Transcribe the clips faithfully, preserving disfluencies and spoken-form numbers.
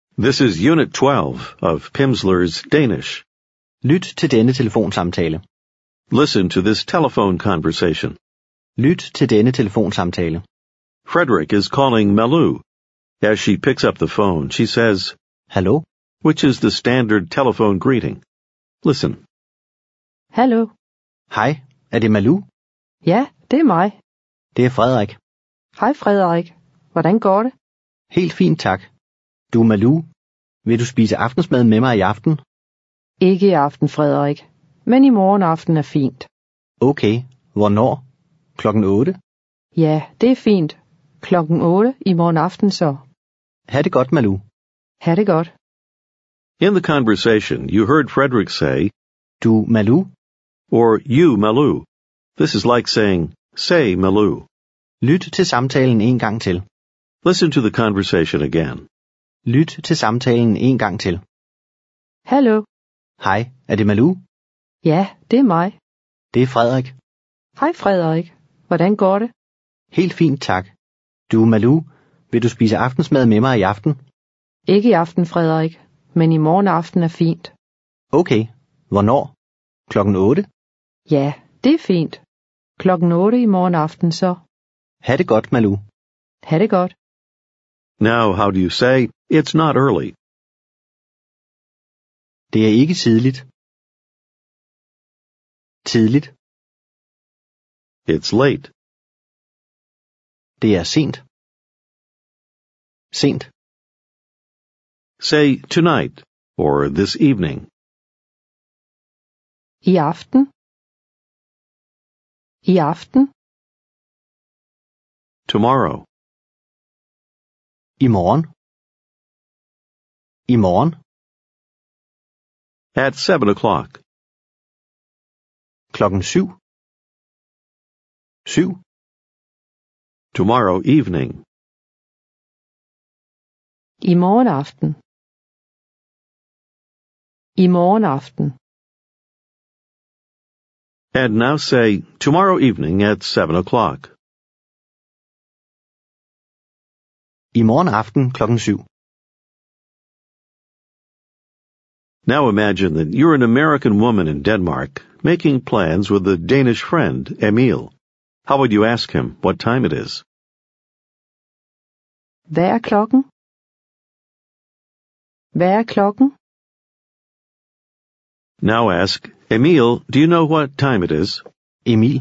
This is Unit twelve of Pimsleur's Danish. Lyt til denne telefonsamtale. Listen to this telephone conversation. Lyt til denne telefonsamtale. Frederick is calling Malou. As she picks up the phone, she says, Hallo? which is the standard telephone greeting. Listen. Hallo? Hej, er det Malou? Ja, det er mig. Det er Frederik. Hej Frederik. Hvordan går det? Helt fint, tak. Du, Malou, vil du spise aftensmad med mig i aften? Ikke i aften, Frederik. Men i morgen aften er fint. Okay, hvornår? Klokken otte? Ja, det er fint. Klokken otte i morgen aften så. Ha' det godt, Malou. Ha' det godt. In the conversation, you heard Frederick say, Du, Malou? or you, Malou. This is like saying, say, Malou. Lyt til samtalen en gang til. Listen to the conversation again. Lyt til samtalen en gang til. Hallo? Hej, er det Malou? Ja, det er mig. Det er Frederik. Hej Frederik. Hvordan går det? Helt fint, tak. Du, Malou, vil du spise aftensmad med mig i aften? Ikke i aften, Frederik. Men i morgen aften er fint. Okay, hvornår? Klokken otte? Ja, det er fint. Klokken otte i morgen aften så. Ha' det godt, Malou. Ha' det godt. Now, how do you say, it's not early? Det er ikke tidligt. Tidligt. It's late. Det er sent. Sent. Say tonight, or this evening. I aften. I aften. Tomorrow. I morgen. I morgen. At seven o'clock. Klokken syv. Syv. Tomorrow evening. I morgen aften. I morgen aften. And now say, tomorrow evening at seven o'clock. I morgen aften klokken syv. Now imagine that you're an American woman in Denmark making plans with a Danish friend, Emil. How would you ask him what time it is? Hvad er klokken? Hvad er klokken? Now ask, Emil, do you know what time it is? Emil.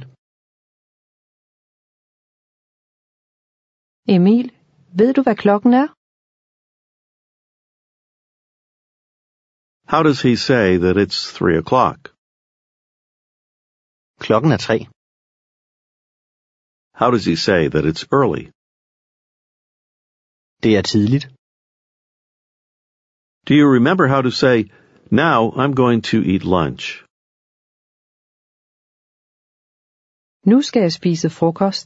Emil, ved du hvad klokken er? How does he say that it's three o'clock? Klokken er tre. How does he say that it's early? Det er tidligt. Do you remember how to say, now I'm going to eat lunch? Nu skal jeg spise frokost.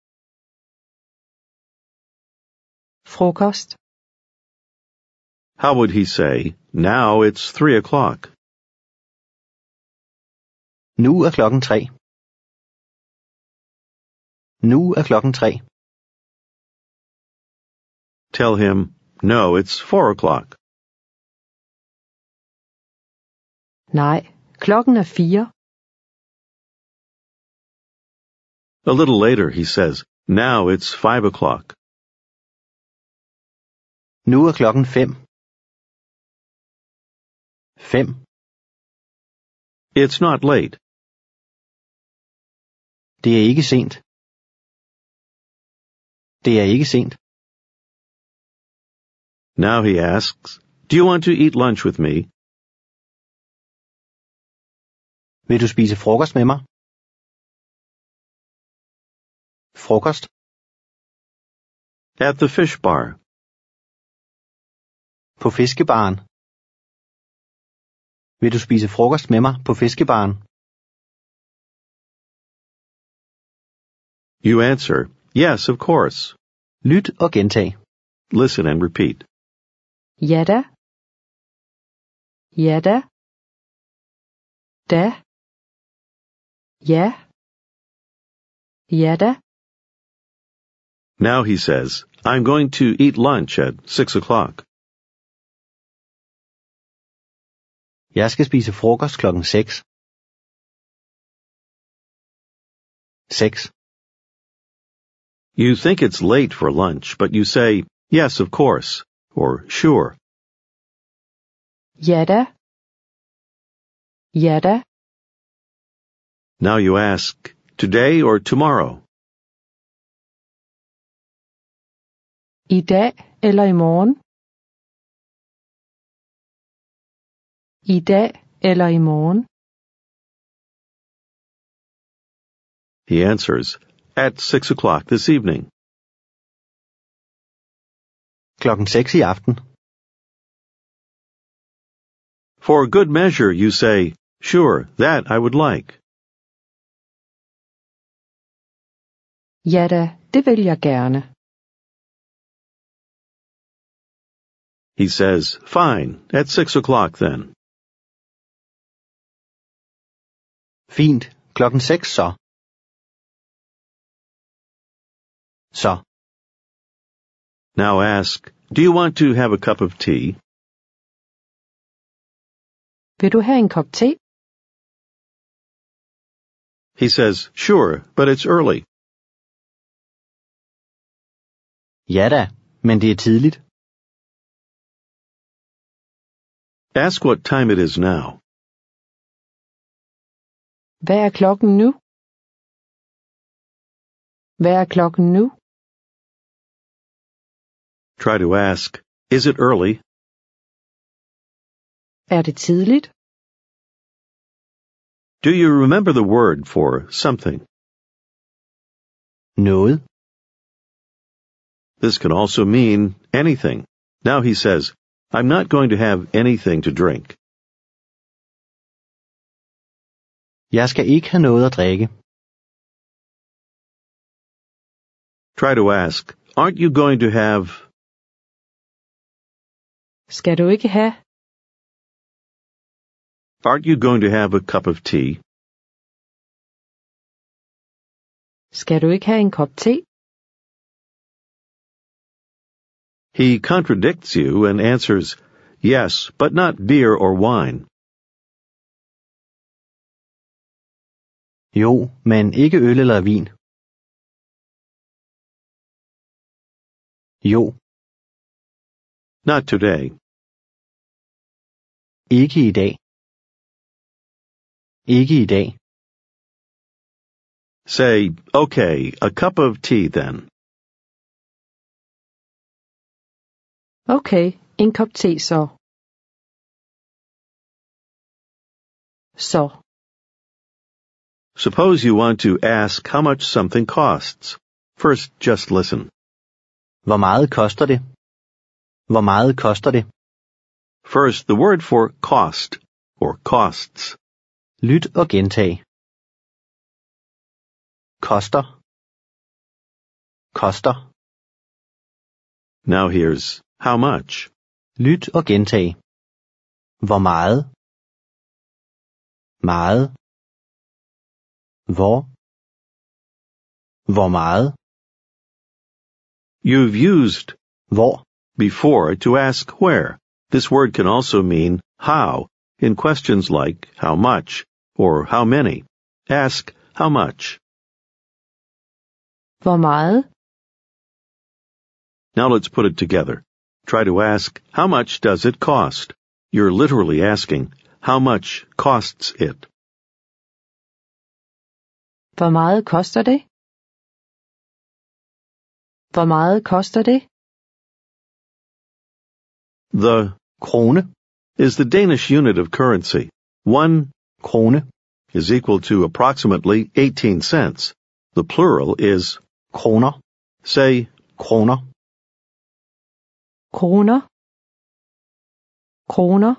Frokost. How would he say, now it's three o'clock? Nu er klokken tre. Nu er klokken tre. Tell him, no, it's four o'clock. Nej, klokken er fire. A little later he says, now it's five o'clock. Nu er klokken fem. Fem. It's not late. Det er ikke sent. Det er ikke sent. Now he asks, do you want to eat lunch with me? Vil du spise frokost med mig? Frokost. At the fish bar. På fiskebaren. Vil du spise frokost med mig på fiskebaren? You answer, yes, of course. Lyt og gentag. Listen and repeat. Ja da. Ja da. Da. Ja. Ja da. Now he says, I'm going to eat lunch at six o'clock. Jeg skal spise frokost klokken seks. seks. You think it's late for lunch, but you say, yes, of course, or sure. Ja da. Ja da. Now you ask, today or tomorrow? I dag eller i morgen? I dag eller i morgen? He answers, at six o'clock this evening. Klokken seks i aften. For good measure, you say, sure, that I would like. Ja da, det vil jeg gerne. He says, fine, at six o'clock then. Fint. Klokken seks så. Så. Now ask, do you want to have a cup of tea? Vil du have en kop te? He says, sure, but it's early. Ja da, men det er tidligt. Ask what time it is now. Hvad er klokken nu? Hvad er klokken nu? Try to ask, is it early? Er det tidligt? Do you remember the word for something? Noget. This can also mean anything. Now he says, I'm not going to have anything to drink. Jeg skal ikke have noget at drikke. Try to ask, aren't you going to have? Skal du ikke have? Aren't you going to have a cup of tea? Skal du ikke have en kop te? He contradicts you and answers, yes, but not beer or wine. Jo, men ikke øl eller vin. Jo. Not today. Ikke i dag. Ikke i dag. Say, okay, a cup of tea then. Okay, en kop te så. Så. Suppose you want to ask how much something costs. First, just listen. Hvor meget koster det? Hvor meget koster det? First, the word for cost, or costs. Lyt og gentag. Koster. Koster. Now here's how much. Lyt og gentag. Hvor meget? Meget. Hvor? Hvor meget? You've used Hvor? before to ask where. This word can also mean how in questions like how much or how many. Ask how much. Hvor meget? Now let's put it together. Try to ask, how much does it cost? You're literally asking, how much costs it? Hvor meget koster det? Hvor meget koster det? The Krone. is the Danish unit of currency. One Krone. is equal to approximately eighteen cents. The plural is, Kroner. say, Kroner. Kroner. Kroner.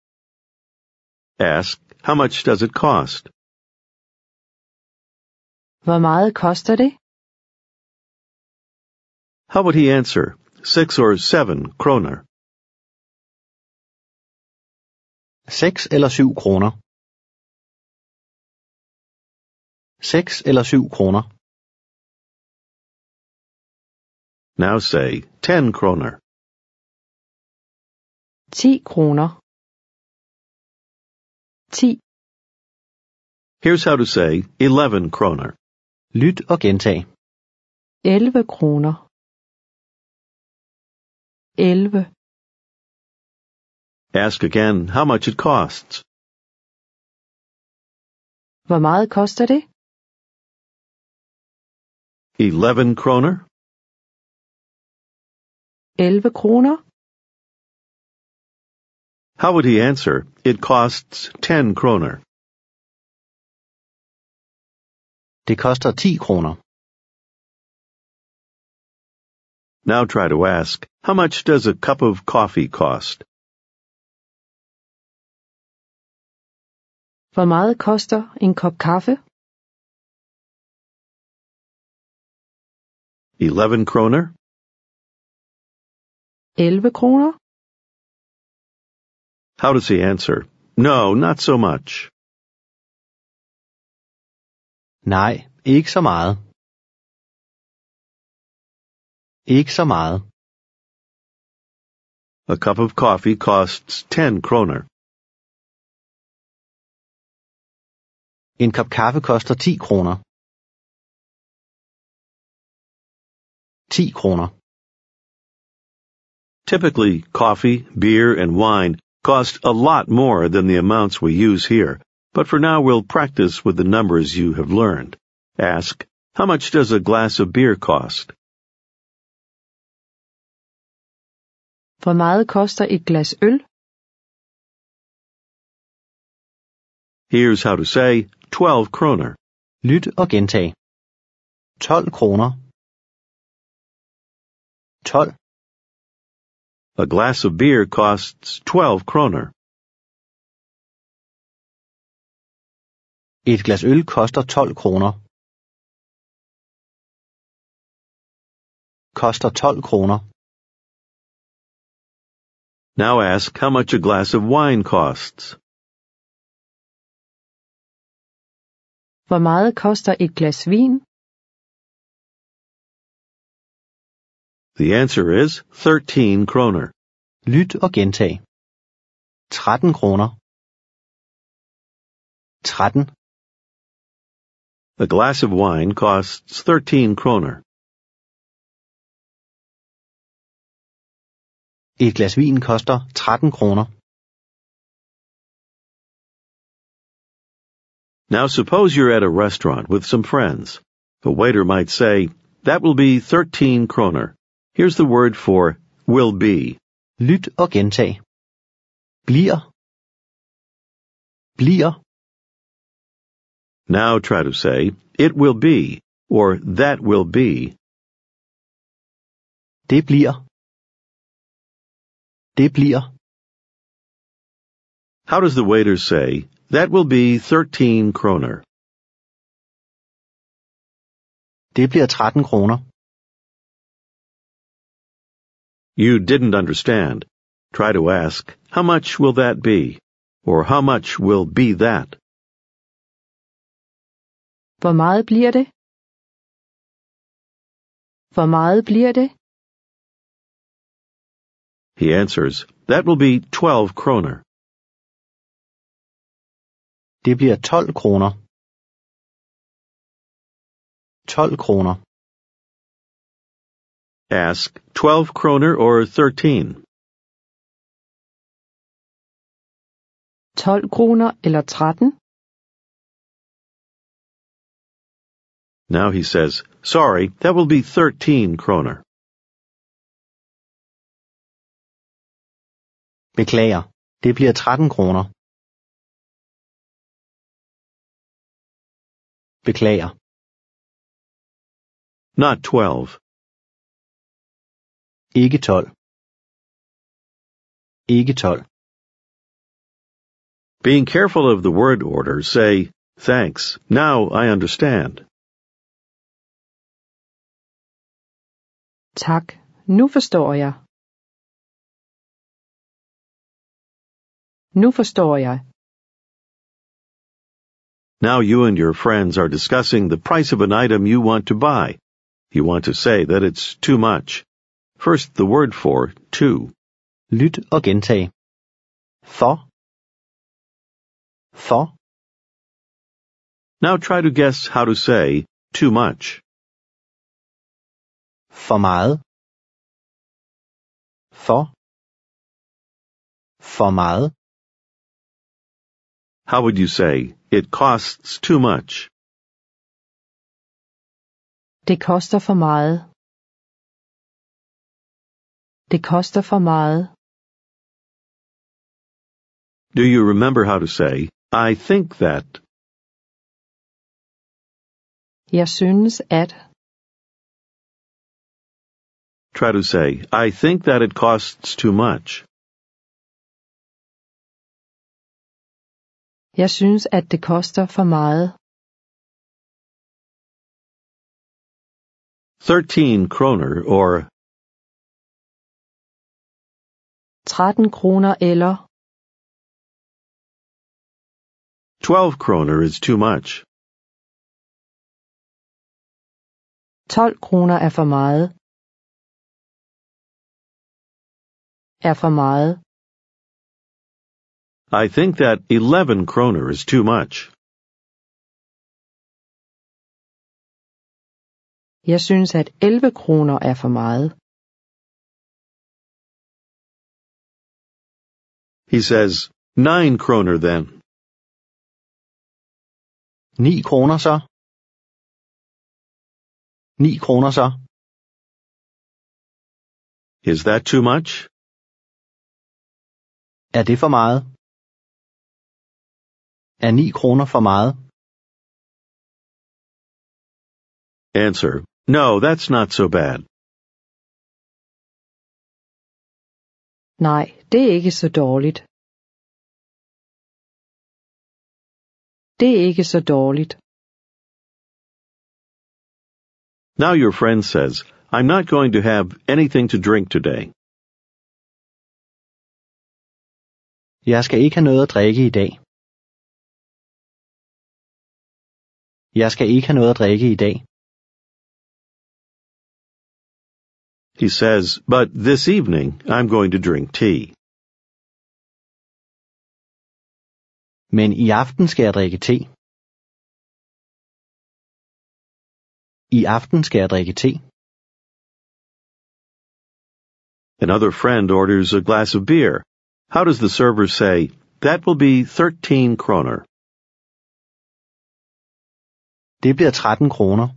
ask, how much does it cost? Hvor meget koster det? How would he answer? Six or seven kroner? Seks eller syv kroner. Seks eller syv kroner. Now say, ten kroner. Ti kroner. ti. Here's how to say eleven kroner. Lyt og gentag. elleve kroner. elleve. Ask again how much it costs. Hvor meget koster det? eleven kroner? elleve kroner. How would he answer? It costs ten kroner. Det koster ti kroner. Now try to ask, how much does a cup of coffee cost? Hvor meget koster en kop kaffe? eleven kroner? elleve kroner. How does he answer? No, not so much. Nej, ikke så meget. Ikke så meget. A cup of coffee costs ten kroner. En kop kaffe koster ti kroner. ti kroner. Typically, coffee, beer, and wine cost a lot more than the amounts we use here, but for now we'll practice with the numbers you have learned. Ask, how much does a glass of beer cost? Hvor meget koster et glas øl? Here's how to say twelve kroner. Lyt og gentag. tolv kroner. tolv. A glass of beer costs twelve kroner. Et glas øl koster tolv kroner. Koster tolv kroner. Now ask how much a glass of wine costs. Hvor meget koster et glas vin? The answer is thirteen kroner. Lyt og gentag. tretten kroner. tretten. A glass of wine costs thirteen kroner. Et glas vin koster tretten kroner. Now suppose you're at a restaurant with some friends. The waiter might say, that will be thirteen kroner. Here's the word for will be. Lyt og gentag. Bliver. Bliver. Now try to say, it will be, or that will be. Det bliver. Det bliver. How does the waiter say, that will be thirteen kroner? Det bliver tretten kroner. You didn't understand. Try to ask, how much will that be? Or how much will be that? Hvor meget bliver det? Hvor meget bliver det? He answers, that will be twelve kroner. Det bliver tolv kroner. tolv kroner. Ask, twelve kroner or thirteen? tolv kroner eller tretten? Now he says, sorry, that will be thirteen kroner. Beklager. Det bliver tretten kroner. Beklager. Not twelve. Ikke tolv. Ikke tolv. Being careful of the word order, say, thanks, now I understand. Tak, nu forstår jeg. Nu forstår jeg. Now you and your friends are discussing the price of an item you want to buy. You want to say that it's too much. First, the word for too. Lyt og gentag. For. For. Now try to guess how to say too much. For meget. For. For meget. How would you say, it costs too much? Det koster for meget. Det koster for meget. Do you remember how to say, I think that? Jeg synes, at. Try to say, I think that it costs too much. Jeg synes, at det koster for meget. Thirteen kroner or tretten kroner eller. twelve kroner is too much. tolv kroner er for meget. Er for meget. I think that eleven kroner is too much. Jeg synes, at elleve kroner er for meget. He says, nine kroner then. Ni kroner så. Ni kroner så. Is that too much? Er det for meget? Er ni kroner for meget? Answer, no, that's not so bad. Nej, det er ikke så dårligt. Det er ikke så dårligt. Now your friend says, I'm not going to have anything to drink today. Jeg skal ikke have noget at drikke i dag. Jeg skal ikke have noget at drikke i dag. He says, but this evening I'm going to drink tea. Men i aften skal jeg drikke te. I aften skal jeg drikke te. Another friend orders a glass of beer. How does the server say, that will be thirteen kroner? Det bliver tretten kroner.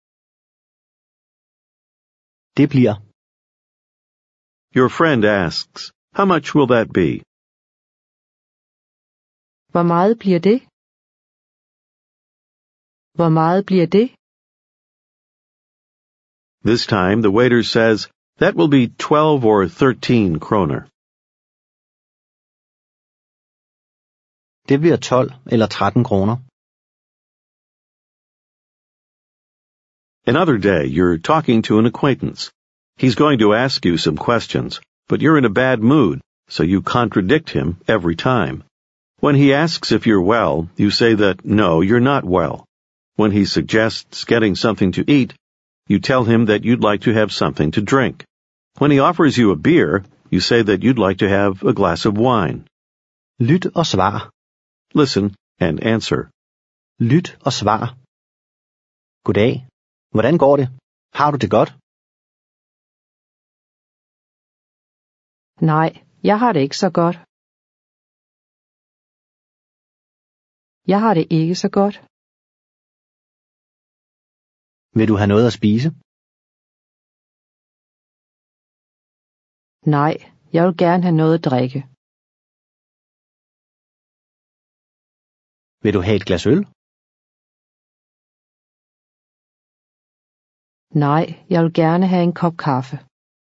Det bliver. Your friend asks, how much will that be? Hvor meget bliver det? Hvor meget bliver det? This time the waiter says, that will be twelve or thirteen kroner. Det bliver tolv eller tretten kroner. Another day you're talking to an acquaintance. He's going to ask you some questions, but you're in a bad mood, so you contradict him every time. When he asks if you're well, you say that no, you're not well. When he suggests getting something to eat, you tell him that you'd like to have something to drink. When he offers you a beer, you say that you'd like to have a glass of wine. Lyt og svar. Listen and answer. Lyt og svar. Goddag. Hvordan går det? Har du det godt? Nej, jeg har det ikke så godt. Jeg har det ikke så godt. Vil du have noget at spise? Nej, jeg vil gerne have noget at drikke. Vil du have et glas øl? Nej, jeg vil gerne have en kop kaffe.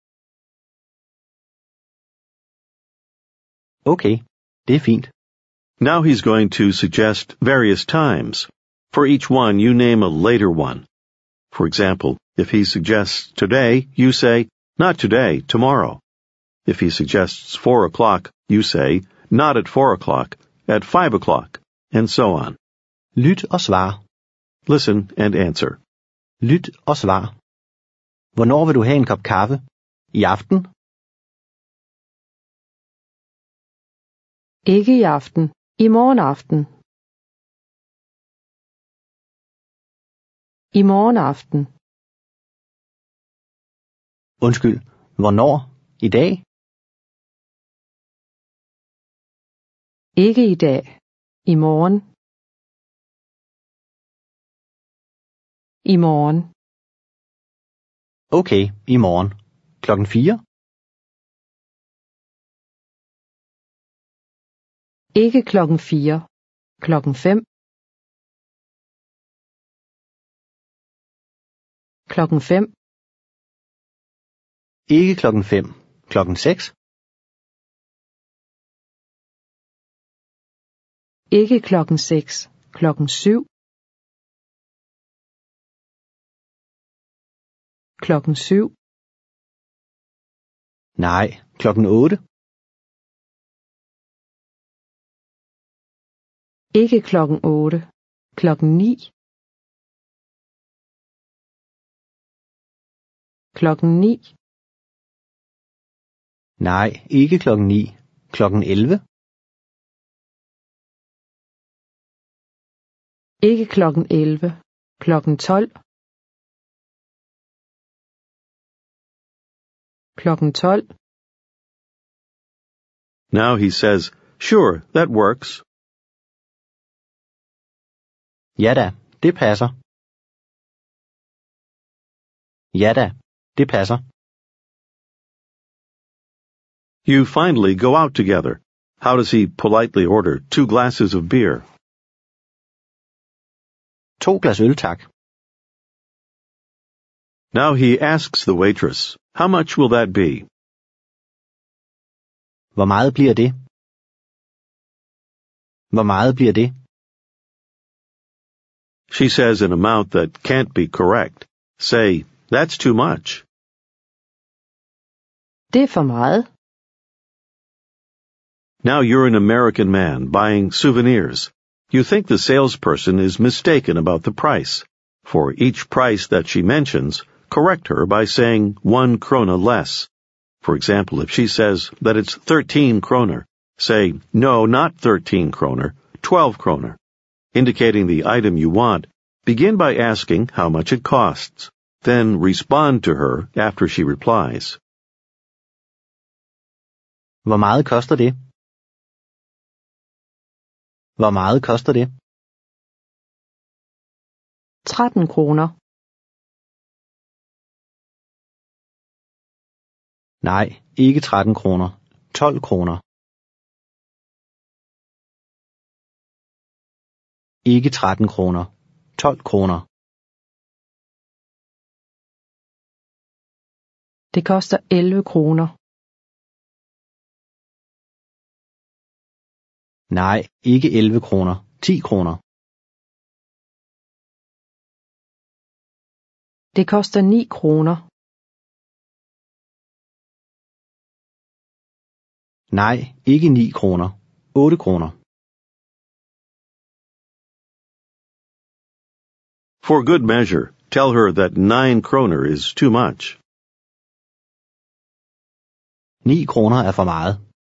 Okay, det er fint. Now he's going to suggest various times. For each one, you name a later one. For example, if he suggests today, you say, not today, tomorrow. If he suggests four o'clock, you say, not at four o'clock, at five o'clock, and so on. Lyt og svar. Listen and answer. Lyt og svar. Hvornår vil du have en kop kaffe? I aften? Ikke i aften. I morgen aften. I morgen aften. Undskyld, hvornår? I dag? Ikke i dag. I morgen. I morgen. Okay, i morgen. Klokken fire? Ikke klokken fire. Klokken fem. Klokken fem. Ikke klokken fem. Klokken seks? Ikke klokken seks. Klokken syv. Klokken syv. Nej, klokken otte. Ikke klokken otte. Klokken ni. Klokken ni. Nej, ikke klokken ni. Klokken elleve. Ikke klokken elleve. Klokken tolv. Klokken tolv. Now he says, "Sure, that works." Ja da, det passer. Ja da, det passer. You finally go out together. How does he politely order two glasses of beer? To glas øl, tak. Now he asks the waitress, "How much will that be?" Hvor meget bliver det? Hvor meget bliver det? She says an amount that can't be correct. Say, "That's too much." Det er for meget. Now you're an American man buying souvenirs. You think the salesperson is mistaken about the price. For each price that she mentions, correct her by saying one krona less. For example, if she says that it's thirteen kroner, say, "No, not thirteen kroner, twelve kroner." Indicating the item you want, begin by asking how much it costs. Then respond to her after she replies. Hvor meget koster det? Hvor meget koster det? tretten kroner. Nej, ikke tretten kroner. tolv kroner. Ikke tretten kroner. tolv kroner. Det koster elleve kroner. Nej, ikke elleve kroner. ti kroner. Det koster ni kroner. Nej, ikke ni kroner. otte kroner. For good measure, tell her that nine kroner is too much. ni kroner er for meget.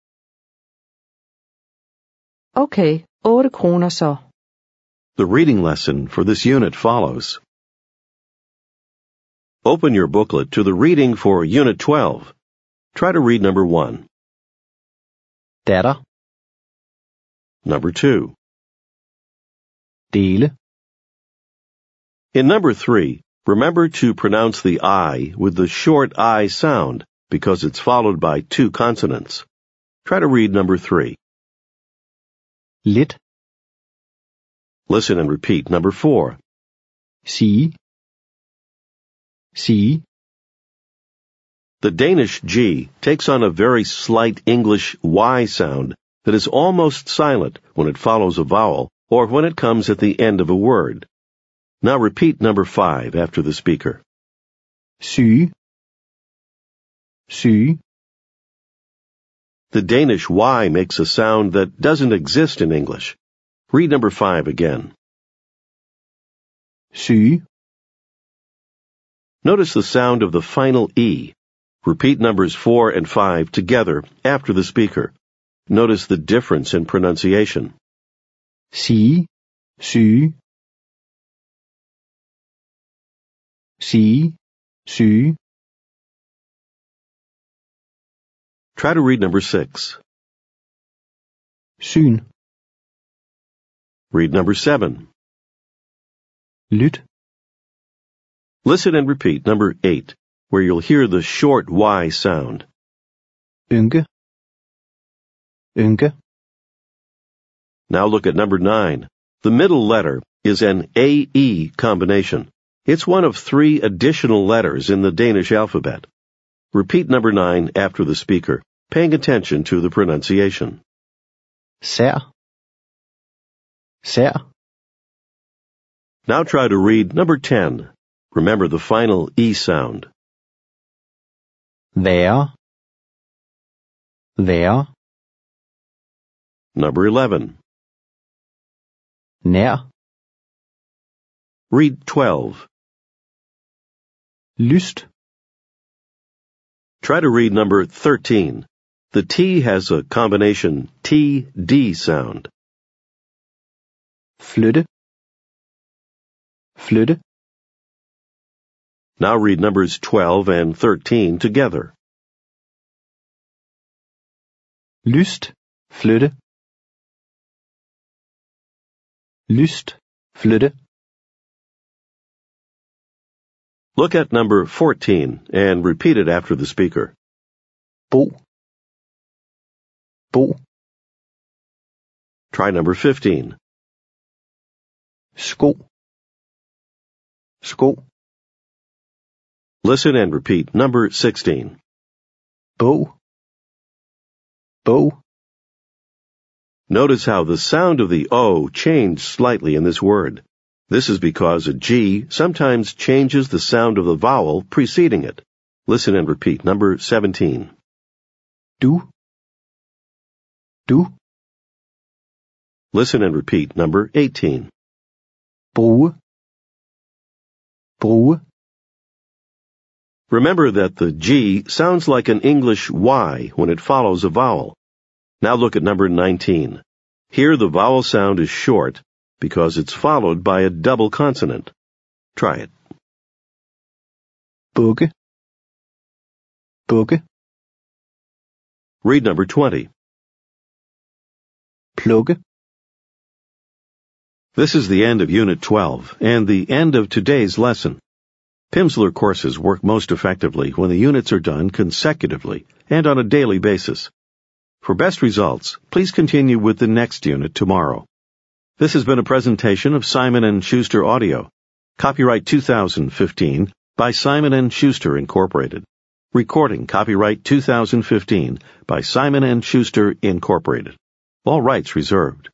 Okay, otte kroner så. The reading lesson for this unit follows. Open your booklet to the reading for Unit twelve. Try to read number one. Datter. Number two. Dele. In number three, remember to pronounce the I with the short I sound because it's followed by two consonants. Try to read number three. Lidt. Listen and repeat number four. Sige. Sige. The Danish G takes on a very slight English Y sound that is almost silent when it follows a vowel or when it comes at the end of a word. Now repeat number five after the speaker. Syge. Syge. The Danish Y makes a sound that doesn't exist in English. Read number five again. Syge. Notice the sound of the final E. Repeat numbers four and five together after the speaker. Notice the difference in pronunciation. Sige. Syge. sige, syge. Try to read number six. Syn, Read number seven. lyt, Listen and repeat number eight, where you'll hear the short Y sound. ynke, ynke. Now look at number nine. The middle letter is an A E combination. It's one of three additional letters in the Danish alphabet. Repeat number nine after the speaker, paying attention to the pronunciation. Sær, sær. Now try to read number ten. Remember the final E sound. Være, være. Number eleven. Nær, Read twelve. lyst, Try to read number thirteen. The T has a combination T D sound. flytte, flytte. Now read numbers twelve and thirteen together. Lyst, flytte. Lyst, flytte. Look at number fourteen and repeat it after the speaker. Bo, bo. Try number fifteen. Sko, sko. Listen and repeat number sixteen. Bog, bog. Notice how the sound of the O changed slightly in this word. This is because a G sometimes changes the sound of the vowel preceding it. Listen and repeat number seventeen. Du, du. Listen and repeat number eighteen. Bruge, bruge. Remember that the G sounds like an English Y when it follows a vowel. Now look at number nineteen. Here the vowel sound is short because it's followed by a double consonant. Try it. Bukke, bukke. Read number twenty. Plukke. This is the end of Unit twelve and the end of today's lesson. Pimsleur courses work most effectively when the units are done consecutively and on a daily basis. For best results, please continue with the next unit tomorrow. This has been a presentation of Simon and Schuster Audio. Copyright two thousand fifteen by Simon and Schuster Incorporated. Recording copyright two thousand fifteen by Simon and Schuster Incorporated. All rights reserved.